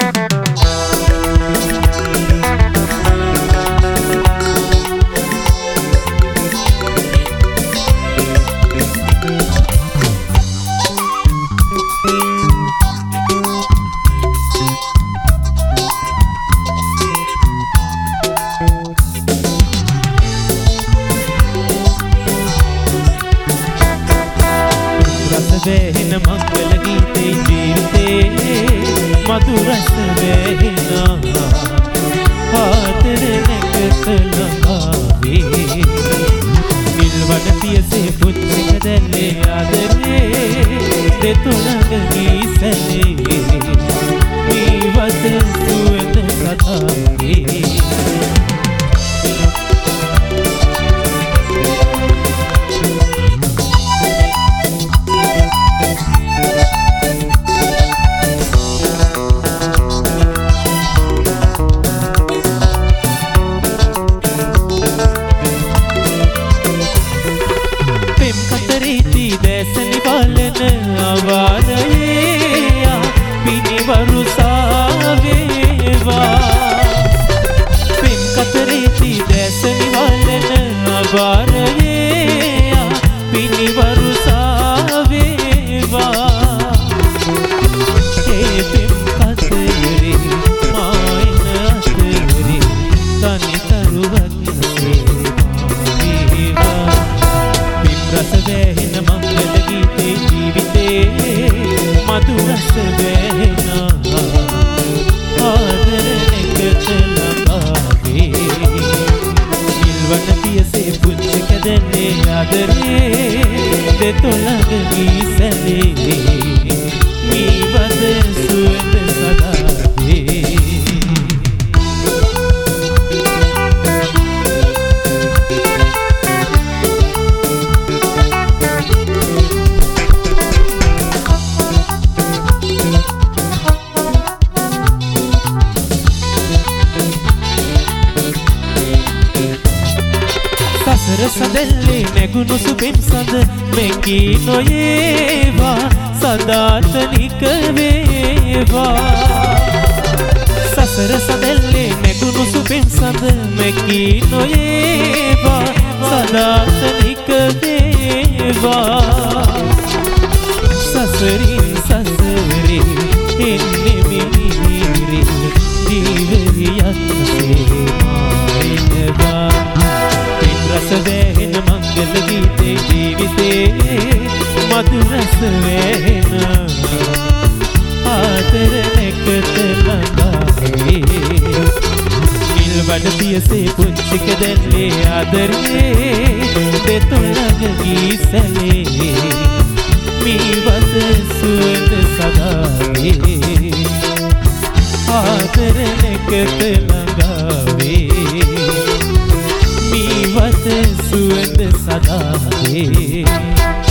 වැහෙන මංගල ගීතේ ජීවිතේ මధుර රස වැහෙනා ආදර නැකත ළඟාවේ නිල්වන පියසේ පුත්‍රික දැල්ලේ ආදරේ දෙතුණක ගීසලේ මේවත සුවඳ කතාවේ දැසනි බලන අවාරයේ පිනිවරු සාවේවා පින් කතරේති දැසනි බලන අවාරයේ පිනිවරු සාවේවා ඒ පින් කතරේ මායන අතරේ තනි තරුවක් සේවා පින් රස වැහෙන මధුර රස වැහෙනා ආදර නැකත ළඟාවේ නිල්වන පියසේ පුංචි කැදෙන්නේ ආදරේ දෙතොලක ගීසලේ මීවද සුවඳ සදාවේ සදල්ලේ නැගුණු සුපින් සඳ මෙකී නොයේවා සදාතනික වේවා සසර සදල්ලේ නැගුණු සුපින් සඳ මෙකී නොයේවා සදාතනික වේවා සසරින් සසරේ එන්නේ මිනිරේ ජීවිතයක් සේමායනවා රස වැහෙන මංගල ගීතේ ජීවිතේ මధుර රස වැහෙනා ආදර නැකත ළඟාවේ නිල්වන පියසේ පුංචි කැදැල්ලේ ආදරේ දෙතොලක ගීසලේ මීවත සුවඳ සදාවේ ආදර නැකත ළඟාවේ මීවත සුවඳ සදාවේ